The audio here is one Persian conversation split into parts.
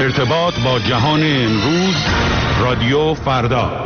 ارتباط با جهان امروز، رادیو فردا.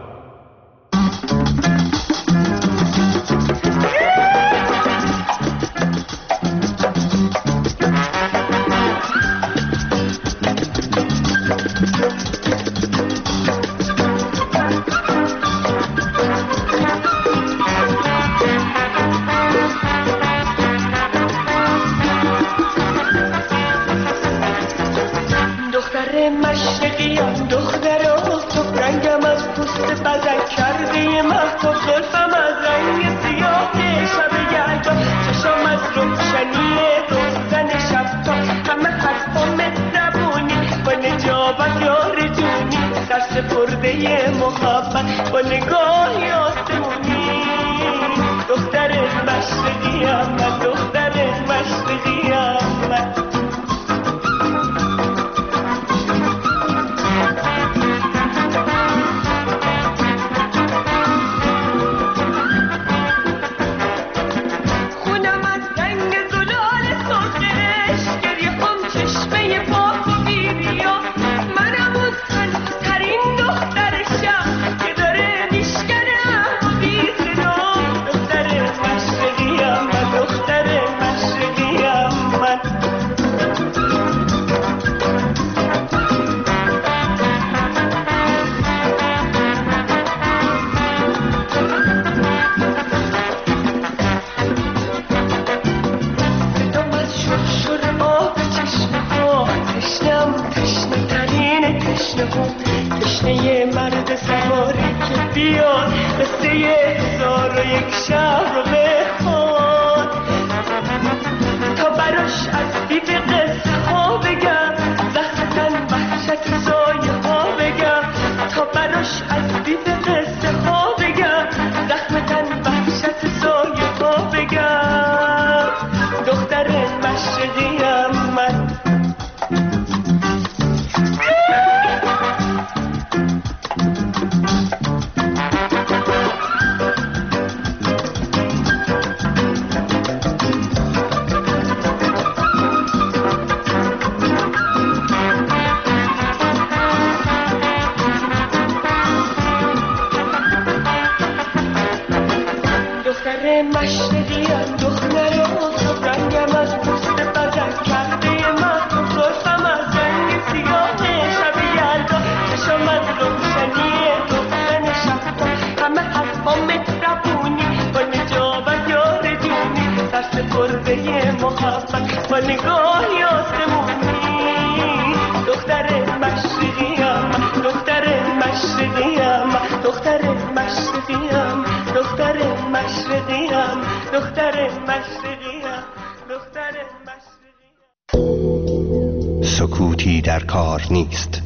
سکوتی در کار نیست.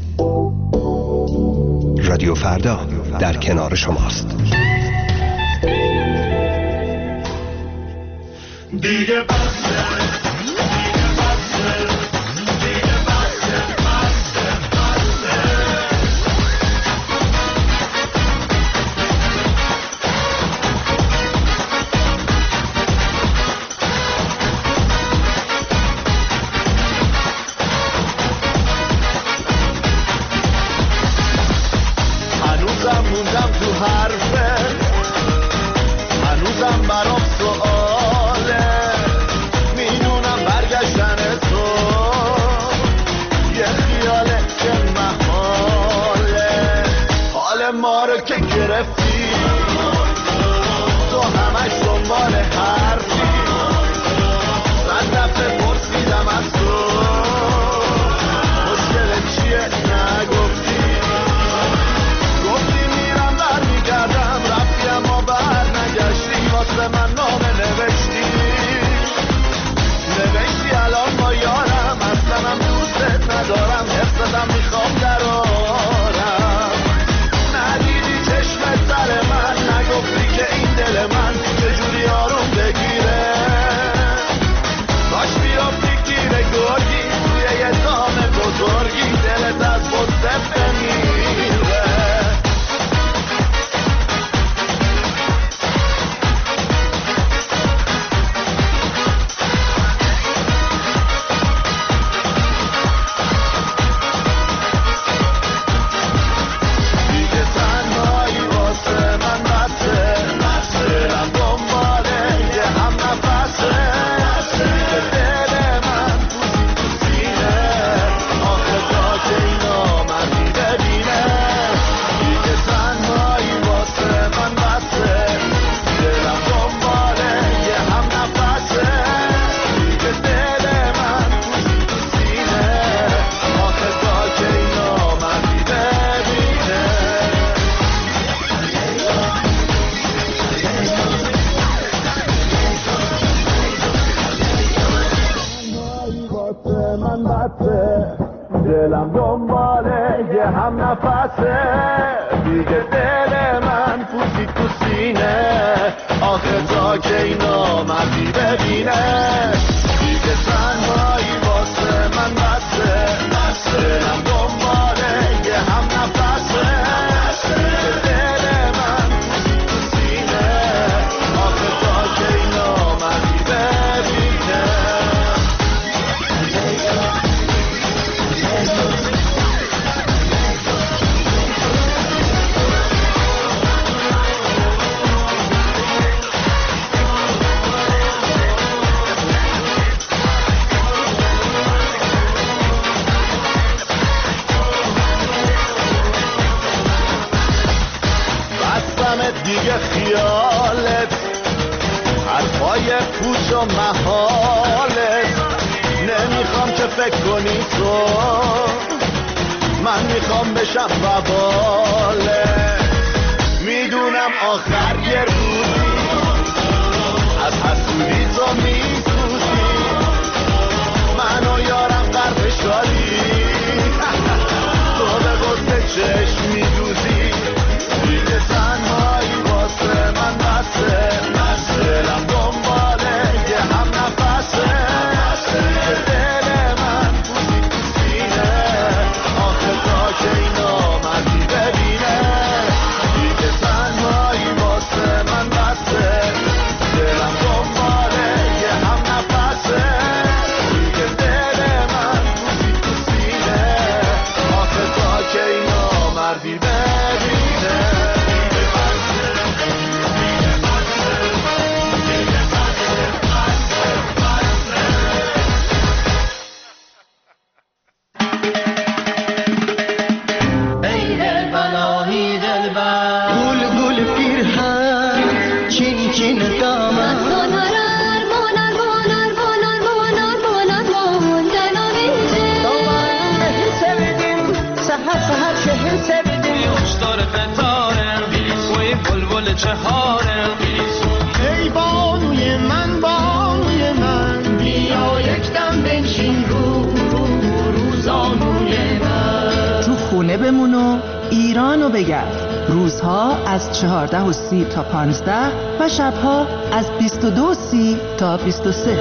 رادیو فردا در کنار شماست. دیگه میخوام درارم ندیدی چشم سر بسته، دلم دنباله یه هم نفسه، دیگه دل من پوسید تو سینه، آخه تا که اینا مردی ببینه، دیگه تنهایی واسه من بسته، دلم دنباله یه هم نفسه، دیگه دل من پوسید تو سینه، آخه تا که اینا مردی ببینه. دیگه خیالت حرفای پوچ و محالت، نمیخوام که فکر کنی تو، من میخوام بشم وبالت، میدونم آخر یه روزی از حسودی تو میسوزی، من و یارم غرق شدی، تو به قصد چشم میدوزی، دیگه تنهایی واسه من بسته، دلم دنباله یه هم نفسه، دیگه دل من پوسید تو سینه، آخه تا که اینا مردی ببینه، دیگه تنهایی واسه من بسته، دلم دنباله یه هم نفسه، دیگه دل من پوسید تو سینه، آخه تا که اینا مردی ببینه. ای بانوی من بیا یک دم بنشین روزانوی من، تو خونه بمون و ایرانو بگرد. روزها از 14:30 تا 15 و شبها از 22:30 تا 23.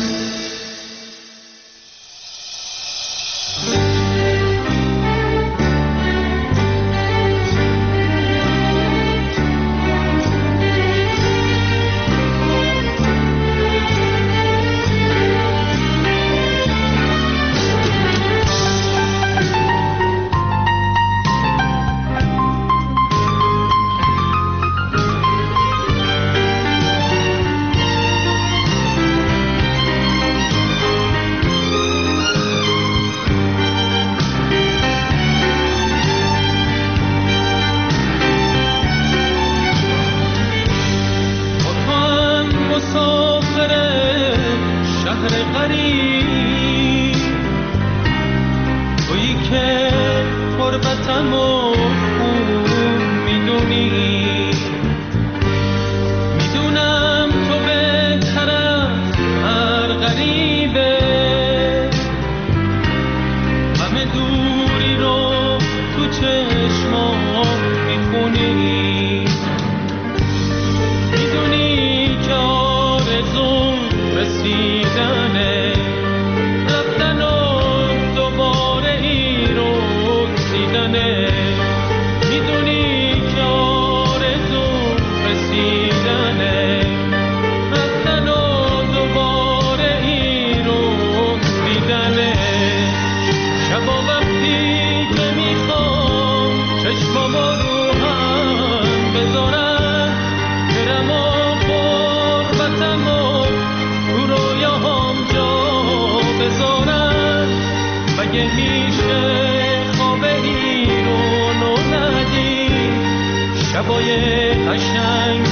شبای قشنگ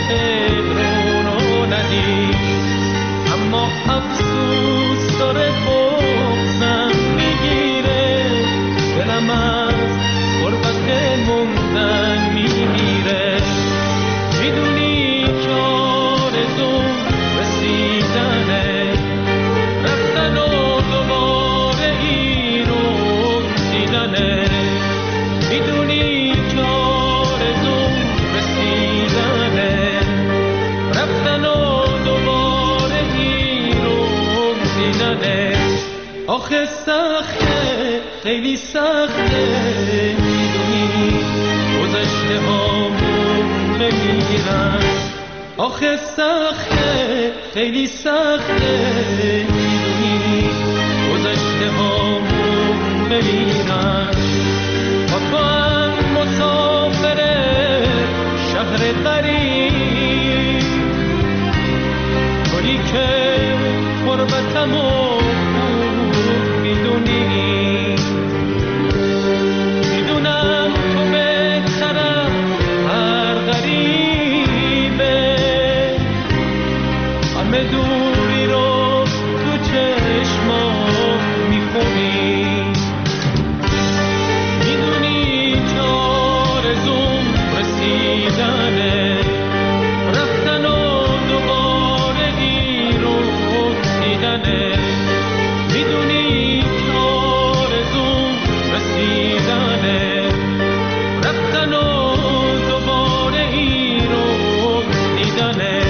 تهران رو ندید، اما افسوس داره بغضم میگیره، دلم از غربت موندن میمیره. میدونی که آرزوم رسیدنه، رفتن و دوباره سخته خیلی سخته میدونی گذشته هامون بمیرن آخه سخته خیلی سخته میدونی گذشته هامون بمیرن با تو هم مسافر شهر غریب تویی که غربتمو میدونی میدونم تو بهترم هر غریبه همه دوری رو تو چشمات میخونی میدونی که آرزوم رسیدنه رفتن و دوباره گیر و دیدنه میدونی که آرزوم رسیدنه رفتن و دوباره گیر و دیدنه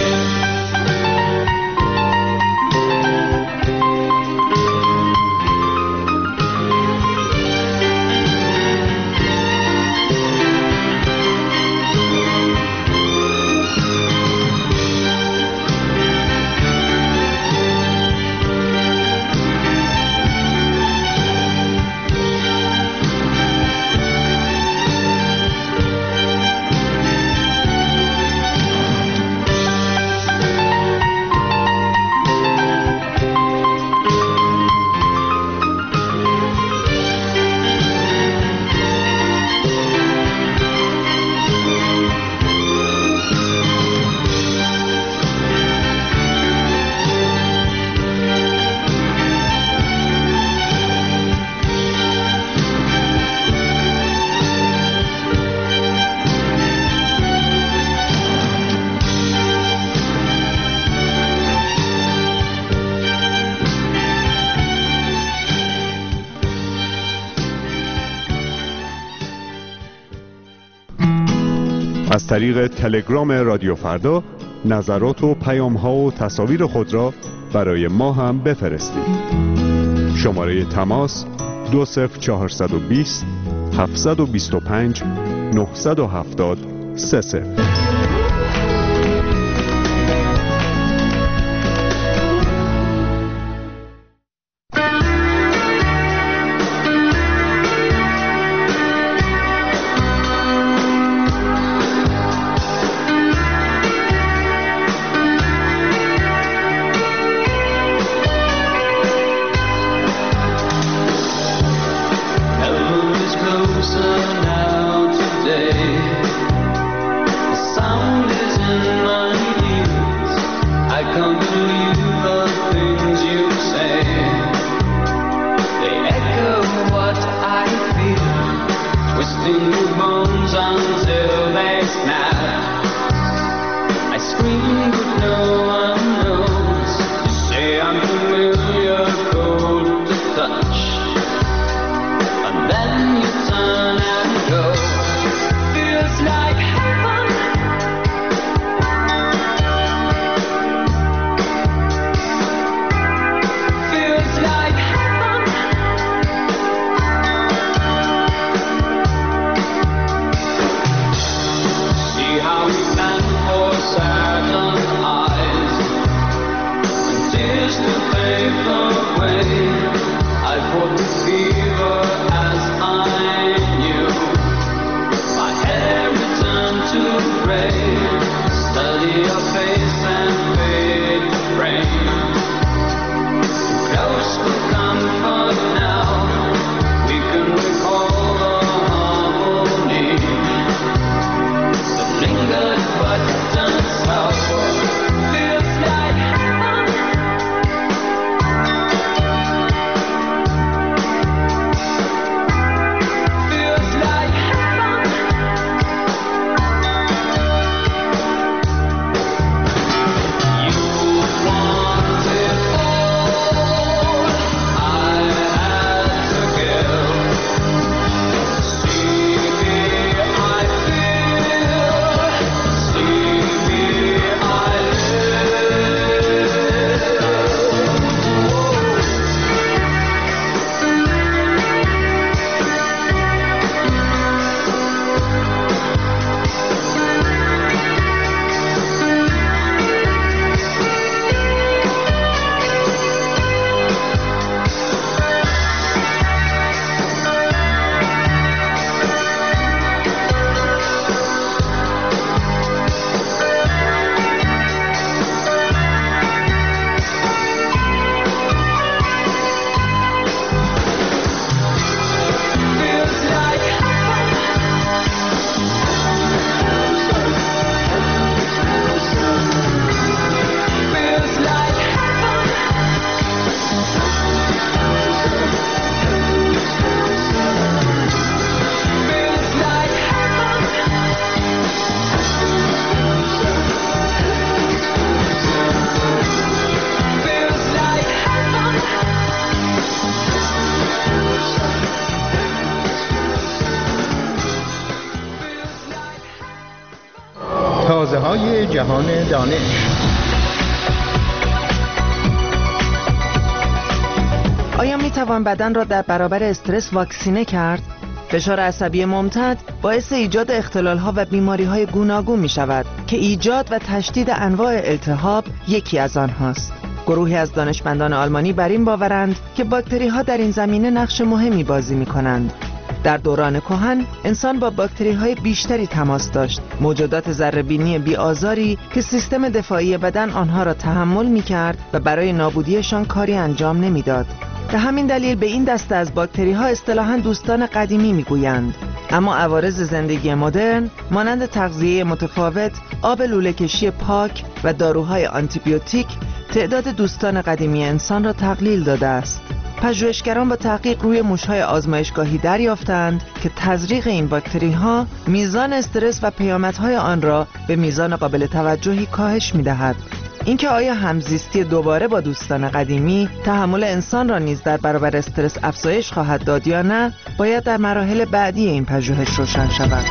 از طریق تلگرام رادیو فردا نظرات و پیام‌ها و تصاویر خود را برای ما هم بفرستید. شماره تماس 20420 725 970 30. Closer now today. The جهان دانش. آیا می توان بدن را در برابر استرس واکسینه کرد؟ فشار عصبی ممتد باعث ایجاد اختلال‌ها و بیماری‌های گوناگون می‌شود که ایجاد و تشدید انواع التهاب یکی از آنهاست. گروهی از دانشمندان آلمانی بر این باورند که باکتری‌ها در این زمینه نقش مهمی بازی می‌کنند. در دوران کهن انسان با باکتری‌های بیشتری تماس داشت، موجودات ذره‌بینی بی‌آزاری که سیستم دفاعی بدن آنها را تحمل می‌کرد و برای نابودیشان کاری انجام نمی‌داد. به همین دلیل به این دسته از باکتری‌ها اصطلاحاً دوستان قدیمی می‌گویند. اما عوارض زندگی مدرن مانند تغذیه متفاوت، آب لوله‌کشی پاک و داروهای آنتیبیوتیک تعداد دوستان قدیمی انسان را تقلیل داده است. پژوهشگران با تحقیق روی موش‌های آزمایشگاهی دریافتند که تزریق این باکتری‌ها میزان استرس و پیامدهای آن را به میزان قابل توجهی کاهش می‌دهد. اینکه آیا همزیستی دوباره با دوستان قدیمی تحمل انسان را نیز در برابر استرس افزایش خواهد داد یا نه، باید در مراحل بعدی این پژوهش روشن شود.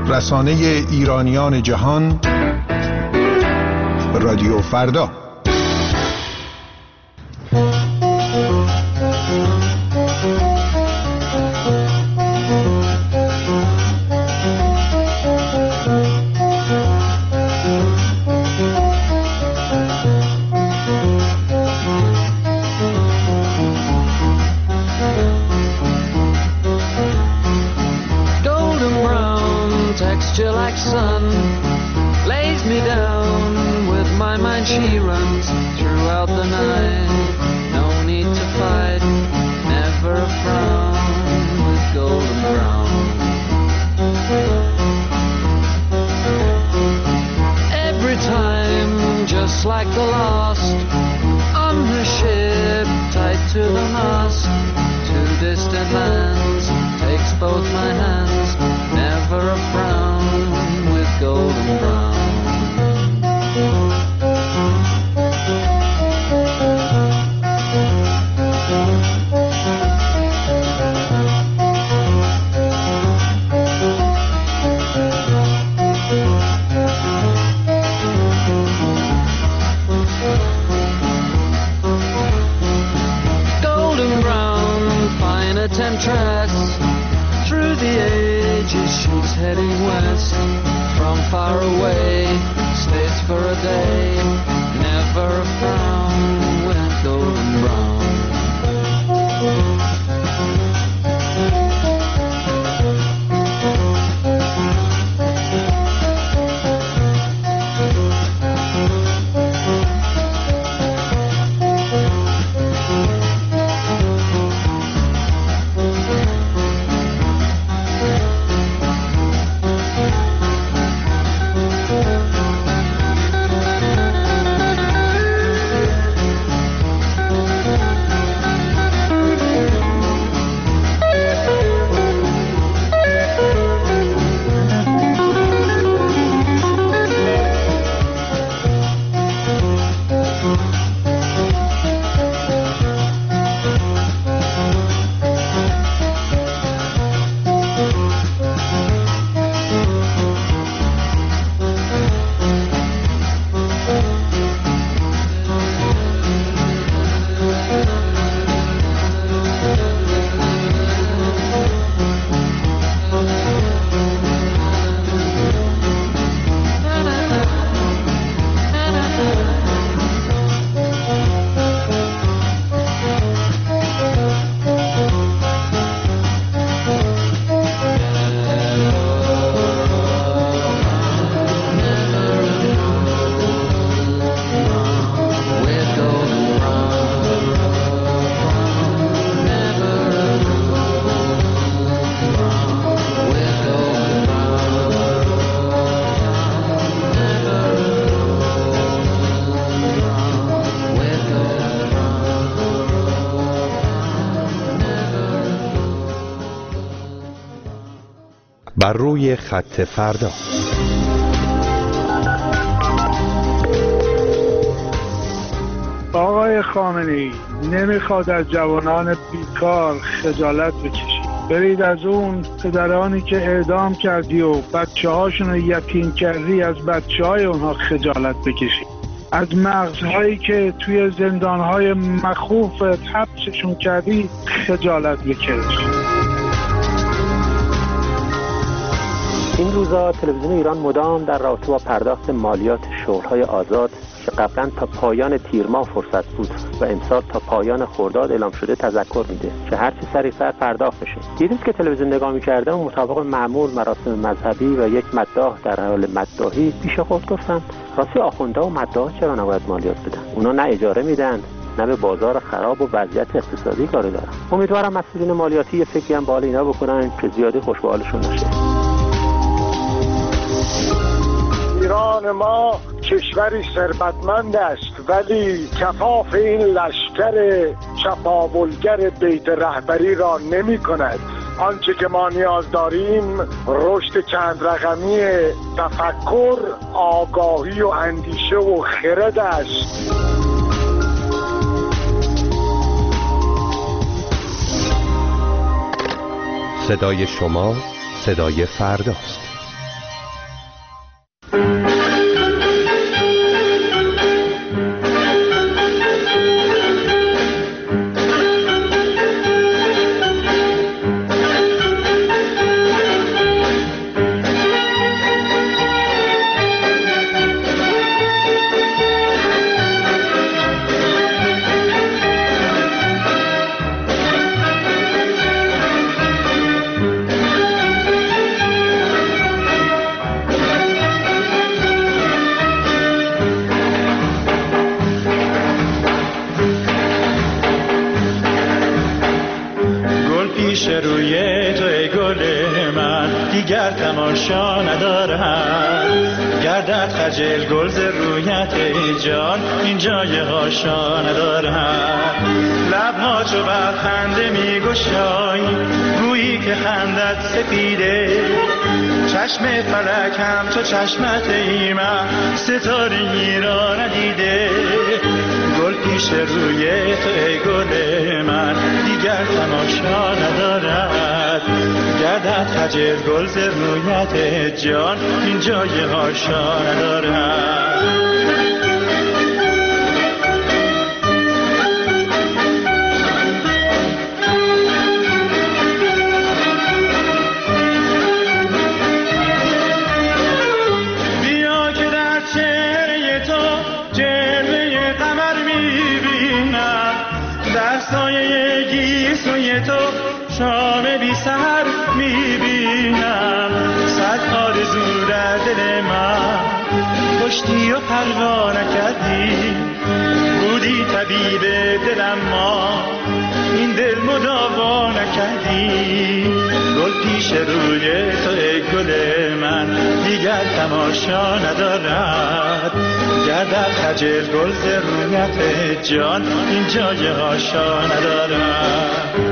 رسانه ایرانیان جهان، رادیو فردا. بر روی خط فردا. آقای خامنه‌ای نمیخواد از جوانان بیکار خجالت بکشید. برید از اون پدرانی که اعدام کردی و بچه‌هاشون رو یتیم کردی، از بچه‌های اونها خجالت بکشید. از مغزهایی که توی زندانهای مخوف حبسشون کردی خجالت بکشید. این روزا تلویزیون ایران مدام در رابطه با پرداخت مالیات شغل‌های آزاد که قبلا تا پایان تیر ماه فرصت بود و امسال تا پایان خرداد اعلام شده تذکر میده که هر چی سریع‌تر پرداخت بشه. دیروز که تلویزیون نگاه می‌کردم مطابق معمول مراسم مذهبی و یک مداح در حال مداحی پیش خود گفتم راستی آخوندا و مداح چرا نباید مالیات بدن؟ اونا نه اجاره میدن نه به بازار خراب و وضعیت اقتصادی کاری دارن. امیدوارم مسئولین مالیاتی یه فکری هم به حال اینا بکنن که زیادی خوش به حالشون نشه. ایران ما کشوری ثروتمند است ولی کفاف این لشکر چپاولگر بیت رهبری را نمی کند. آنچه که ما نیاز داریم رشد چند رقمی تفکر، آگاهی و اندیشه و خرد است. صدای شما صدای فرداست. دیگر تماشا ندارد. گردد خجل گل ز رویت جان این جای هاشا ندارد. لبها چو بر خنده می گشایی گویی که خندت سپیده. چشم فلک هم چو چشمت ایمن ستاره‌ای را ندیده. گل پیش روی تو ای گل من دیگر تماشا ندارد. گردد خجل گل ز رویت جان این جای هاشا ندارد. شام بی سحر میبینم صد آرزو در دل من کشتی و پروا نکردی. بودی طبیب دلم ما این دل مداوا نکردی. گل پیش روی تو ای گل من دیگر تماشا ندارد. گردد خجل گل ز رویت جان این جای هاشا ندارد.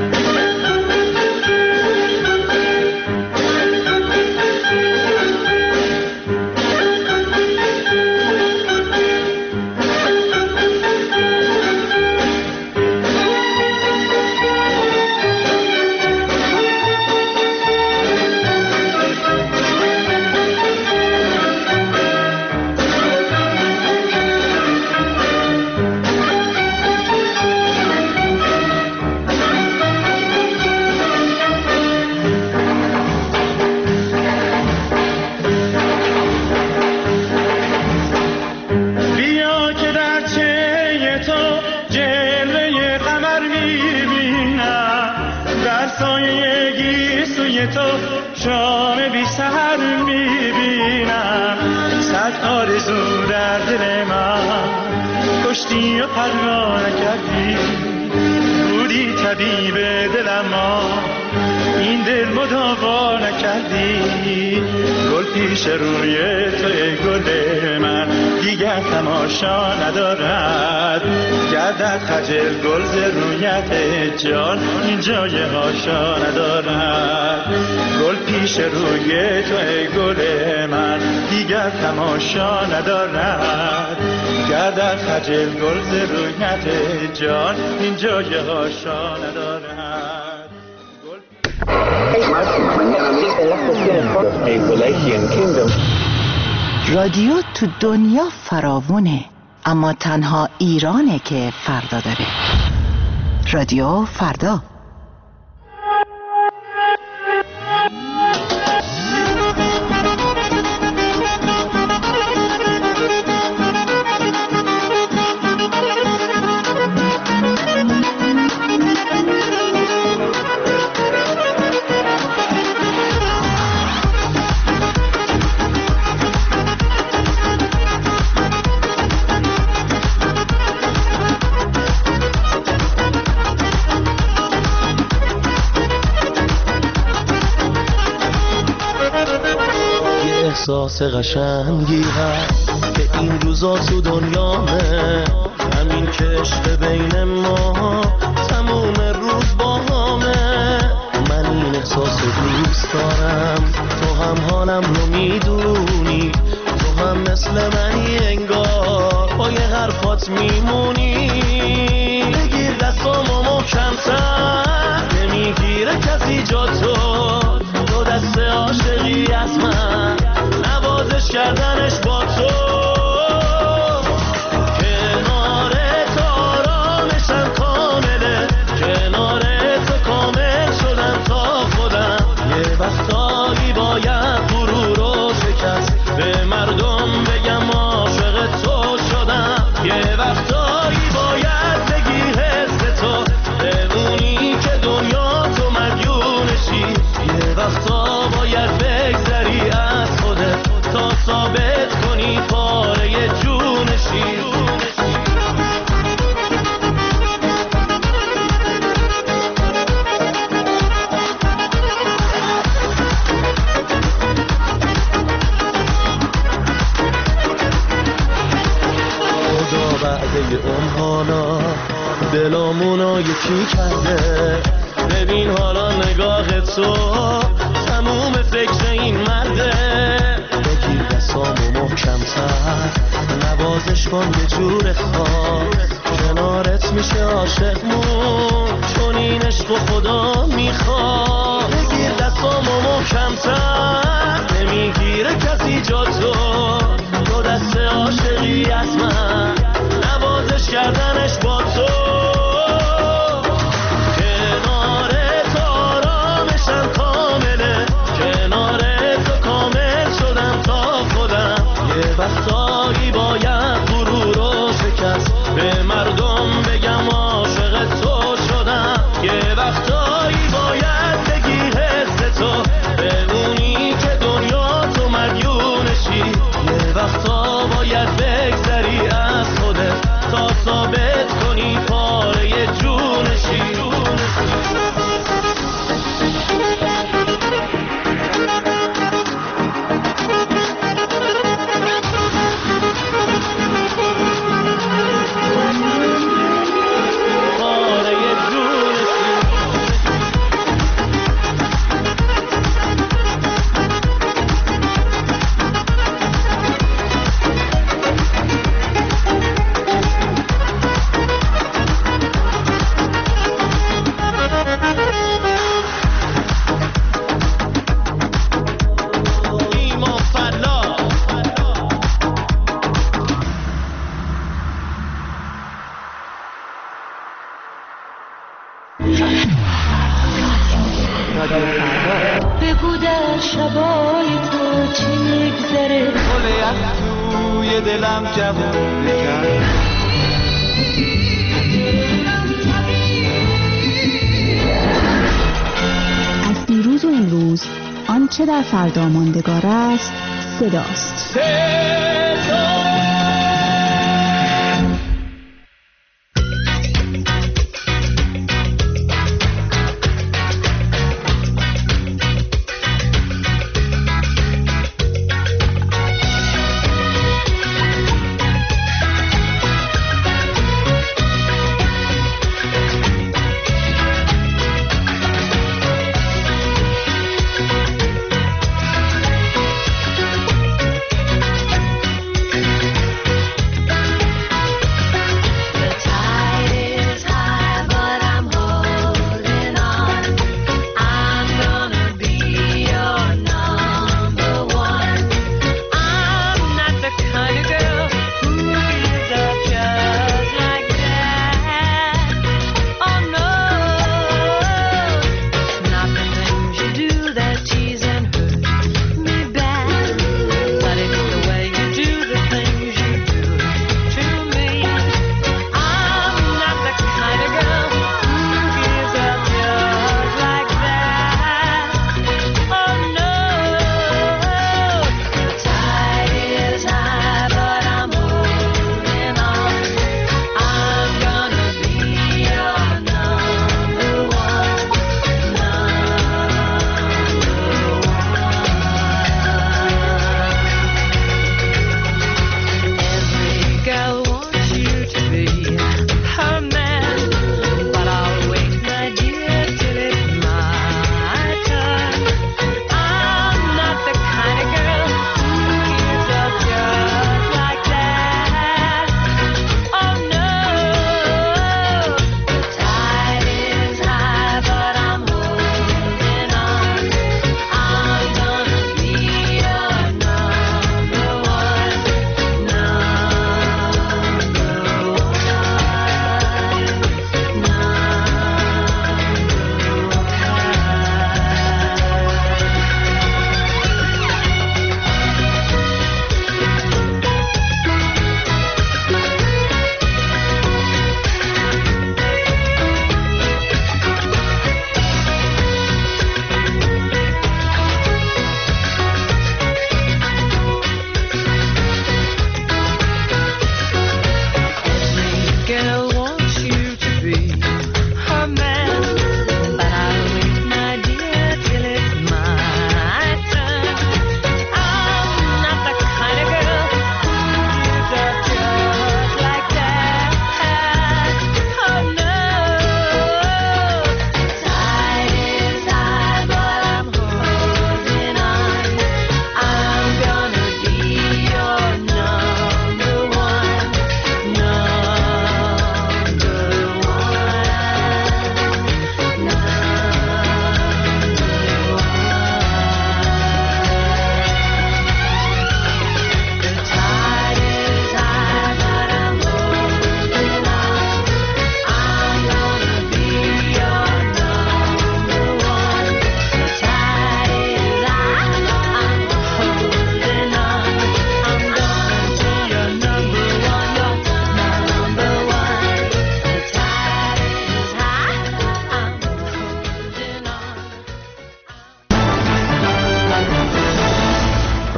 روی تو ای گل من دیگر تماشا ندارد. گردد خجل گل ز رویت جان این جای هاشا ندارد. گل پیش روی تو ای گل من دیگر تماشا ندارد. گردد خجل گل ز رویت جان این جای هاشا ندارد. رادیو تو دنیا فراوونه اما تنها ایرانه که فردا داره. رادیو فردا. احساس قشنگی هست که این روزا تو دنیامه. همین که عشق بین ما تموم روز با همه. من این احساس رو دوست دارم تو هم حالم رو میدونی. تو هم مثل منی انگار با یه حرفات میمونی. بگیر دستامو محکم‌تر نمیگیره کسی جا تو. دو دست عاشقی از من نوازش کردنش با تو. کنار تو آرامشم کامله. کنار تو کامل شدم تا خودم. یه وقتایی باید غرور رو شکست به مردم بگم عاشق تو شدم. یه وقتایی باید بگی حس تو بمونی که دنیا تو مدیونشی. یه وقتا باید بگذری از خودت تا ثابت کنی پاره جونشی. دلامونو یکی کرده. ببین حالا نگاه تو تموم فکر این مرده. بگیر دستامو محکم‌تر نوازش کن یه جور خاص. کنارت میشه عاشقمون چون این عشق و خدا میخواد. بگیر دستامو محکم‌تر نمیگیره کسی جا تو دست عاشقی از من نوازش کردنش با تو. کنارت آرامشم کامله. کنارت کامل شدم تا خودم. یه وقتایی باید غرور رو شکست به مردم بگم عاشق تو شدم. یه وقتایی باید بگی حس تو بمونی که دنیا تو مدیونشی. یه وقتا باید بگذری از خودت تا ثابت کنی پاره جونشی. بگو در شبای تو چی میگذره. گل از توی دلم جوون کرد. از دیروز و امروز آنچه در فردا ماندگار است صداست.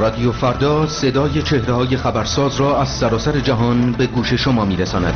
رادیو فردا صدای چهره‌های خبرساز را از سراسر جهان به گوش شما می‌رساند.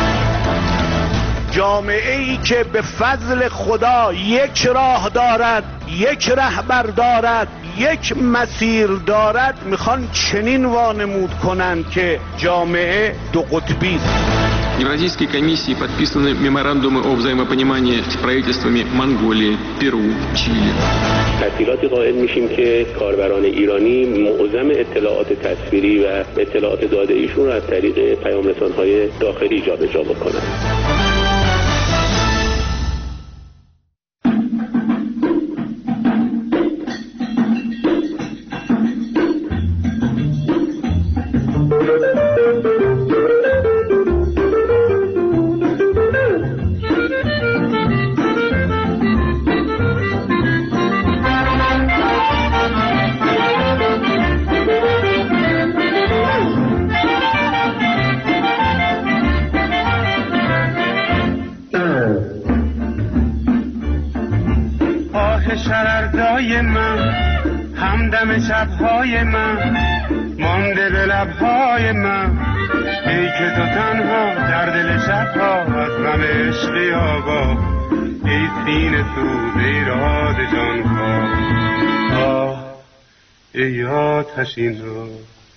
جامعه ای که به فضل خدا یک راه دارد، یک رهبر دارد، یک مسیر دارد، میخوان چنین وانمود کنند که جامعه دو قطبی است. Евразийской комиссии подписаны меморандумы о взаимопонимании с правительствами Монголии, Перу, Чили. تسهیلاتی قائل میشیم که کاربران ایرانی معظم اطلاعات تصویری و اطلاعات داده ایشون را از طریق پیام رسان‌های داخلی جابجا بکنند. شرردای من همدم شبهای من مانده به لبهای من، ای که تو تنها در دل شبها از غم عشقی آگاه، ای سینه سوز ایراد جانکاه، آه ای آتشین رو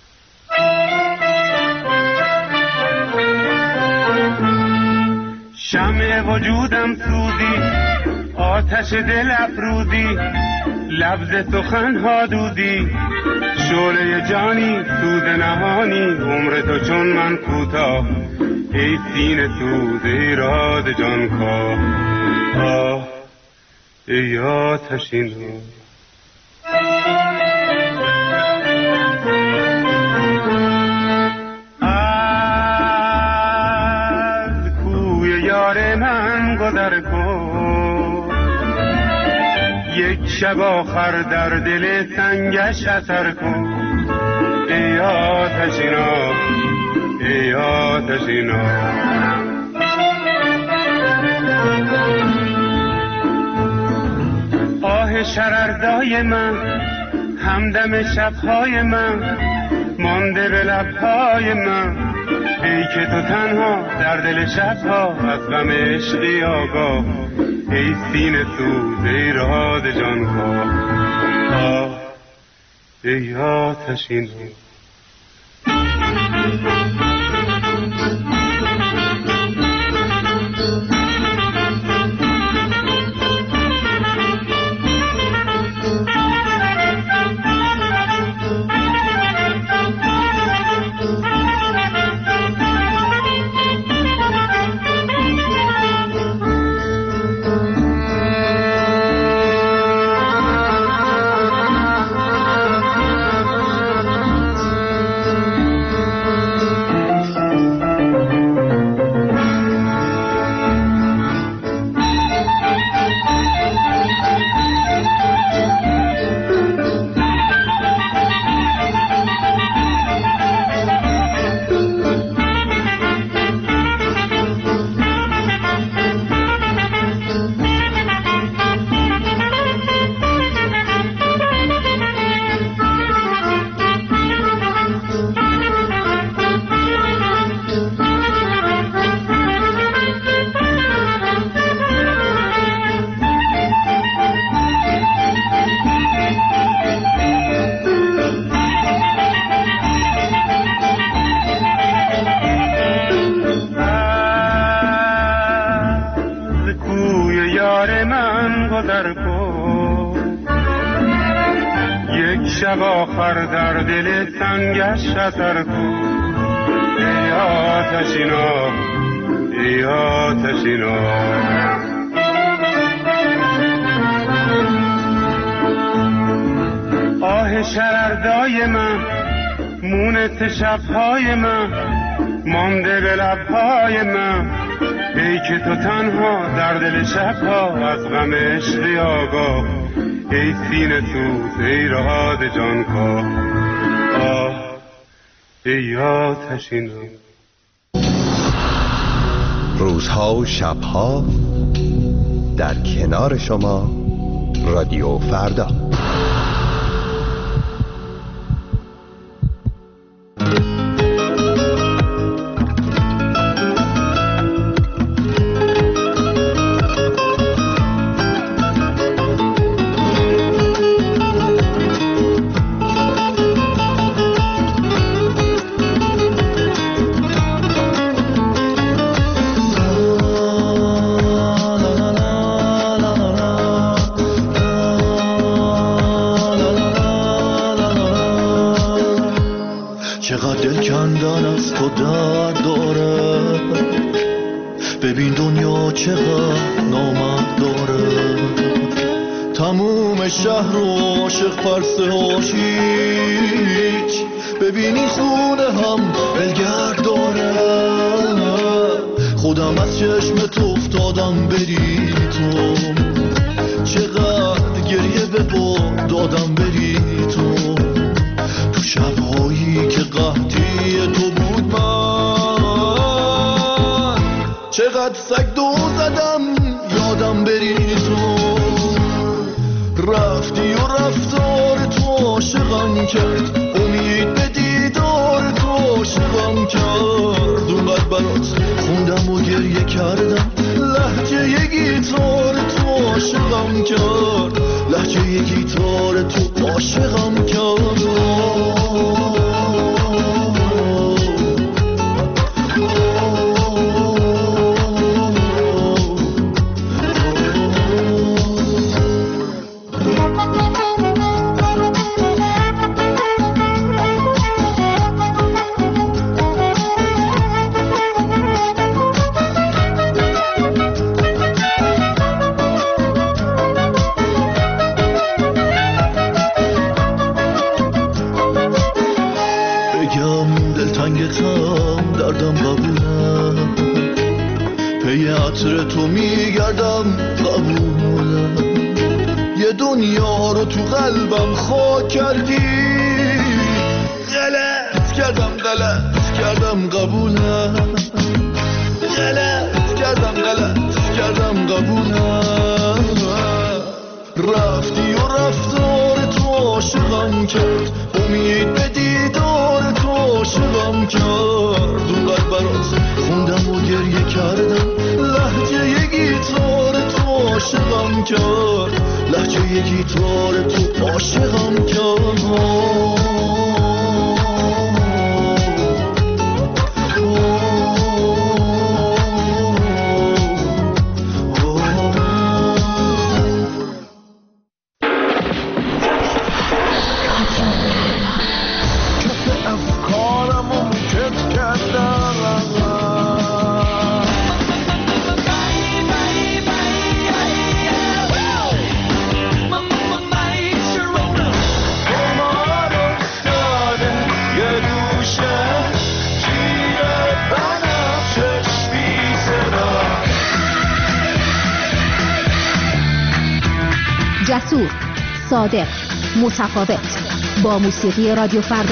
شمع وجودم سوزی، آتش دل افروزی، لبز سخنها دودی، شعله جانی سوز نهانی، عمر تو چون من کوتاه، ای سینه سوز ایراد جانکاه، آه ای آتشین رو از کوی یار من گذر کن، یک شب آخر در دل سنگش اثر کن، ای آتشینا ای آتشینا. آه شرردای من همدم شبهای من مانده به لبهای من، ای که تو تنها در دل شبها از غم عشقی آگاه، ای سینه سوز ایراد جانکاه، آه ای آتشین شب آخر در دل سنگش اثر کن، ای آتشینا ای آتشینا. آه شرردای من مونت شبهای من مانده به لبهای من، ای که تو تنها در دل شبها از غم عشقی آگاه، ای سینه سوز ایراد جانکاه، آه ای آتشین. روزها و شبها در کنار شما رادیو فردا. دل کندن از تو درد داره. ببین دنیا چقدر نامرد داره. تموم شهر و عاشق پرسه هاشیچ. ببینی خونه هم بلگرد داره. خودم از چشمت افتادم بری تو. چقدر گریه به باد دادم بری تو. تو شبهایی که قحطی تو بود من. چقدر سگ دو زدم یادم بری تو. رفتی و رفتار تو عاشقم کرد. امید به دیدار تو عاشقم کرد. اونقدر برات خوندم و گریه کردم. لهجه یه گیتار تو عاشقم کرد. لهجه یه گیتار تو عاشقم کرد. عطر تو میگردم قبولم. یه دنیا رو تو قلبم خاک کردی. غلط کردم قبولم. غلط کردم قبولم. رفتی و رفتار تو عاشقم کرد. امید به دیدار تو عاشقم کرد. اونقدر برات خوندم و گریه کردم. لهجه یه گیتار تو عاشقم کرد. لهجه یه گیتار تو عاشقم کرد. جسور، صادق، متفاوت. با موسیقی رادیو فردا.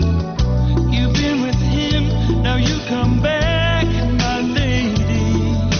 Come back, my lady.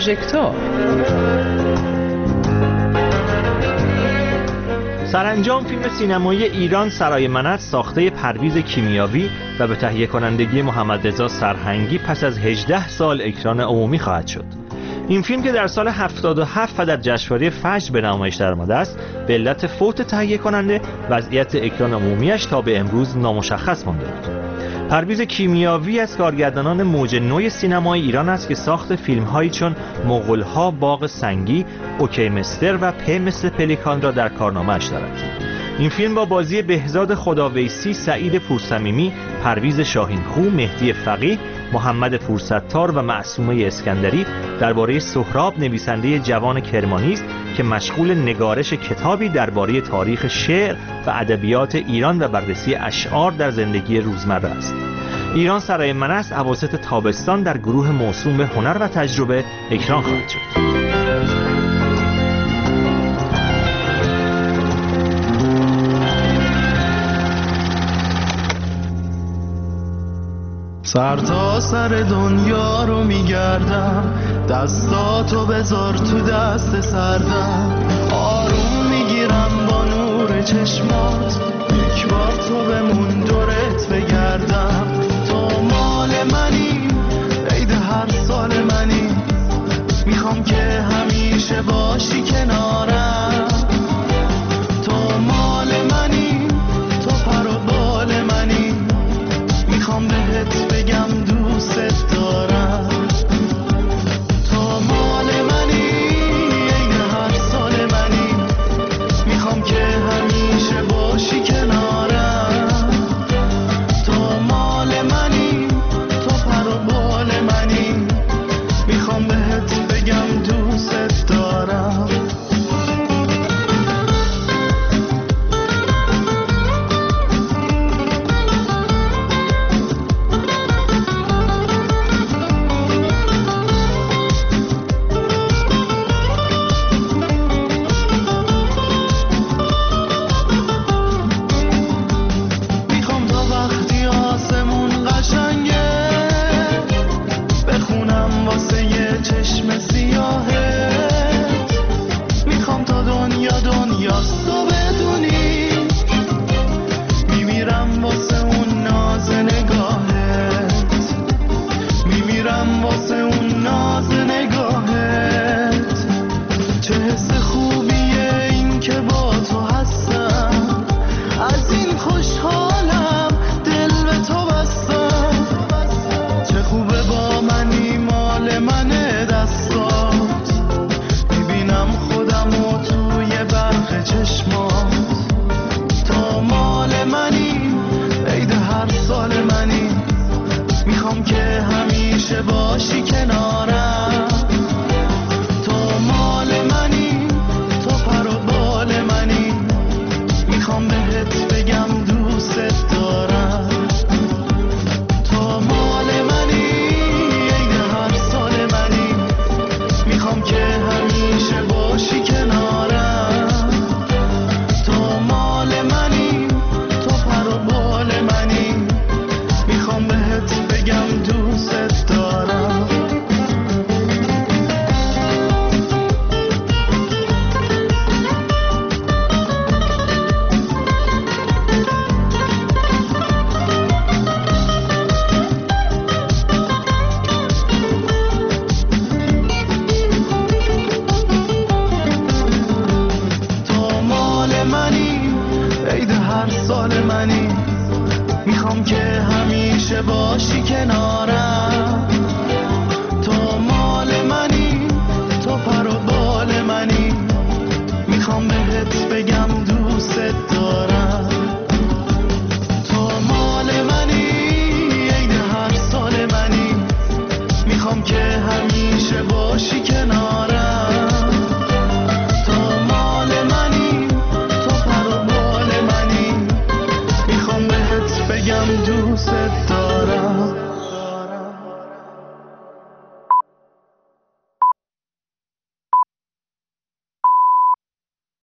پروژکتور. سرانجام فیلم سینمایی ایران سرای منت ساخته پرویز کیمیاوی و به تهیه کنندگی محمد رضا سرهنگی پس از 18 سال اکران عمومی خواهد شد. این فیلم که در سال 77 و در جشنواره فجر به نمایش درآمده است، به علت فوت تهیه کننده وضعیت اکران عمومیش تا به امروز نامشخص مانده بود. پرویز کیمیاوی از کارگردانان موج نو سینمای ایران است که ساخت فیلم‌هایی چون مغول‌ها، باغ سنگی، اوکی مستر و پ مثل پلیکان را در کارنامه‌اش دارد. این فیلم با بازی بهزاد خداویسی، سعید پورصمیمی، پرویز شاهینخو، مهدی فقیه، محمد پورستار و معصومه اسکندری درباره سهراب، نویسنده جوان کرمانی است که مشغول نگارش کتابی درباره تاریخ شعر و ادبیات ایران و بررسی اشعار در زندگی روزمره است. ایران سرای منت اواسط تابستان در گروه موسوم به هنر و تجربه اکران خواهد شد. سر تا سر دنیا رو میگردم، دستاتو بذار تو دست سردم، آروم میگیرم با نور چشمات، یک بار تو بمون دورت بگردم. تو مال منی، عید هر سال منی، میخوام که همیشه باشی کنارم. تو مال منی، تو پر و بال منی، میخوام بهت بگم دوست دارم. تو مال منی، عین هر سال منی، میخوام که همیشه باشی کنارم. تو مال منی، تو پر و بال منی، میخوام بهت بگم دوست دارم. سال منی، میخوام که همیشه باشی کنارم.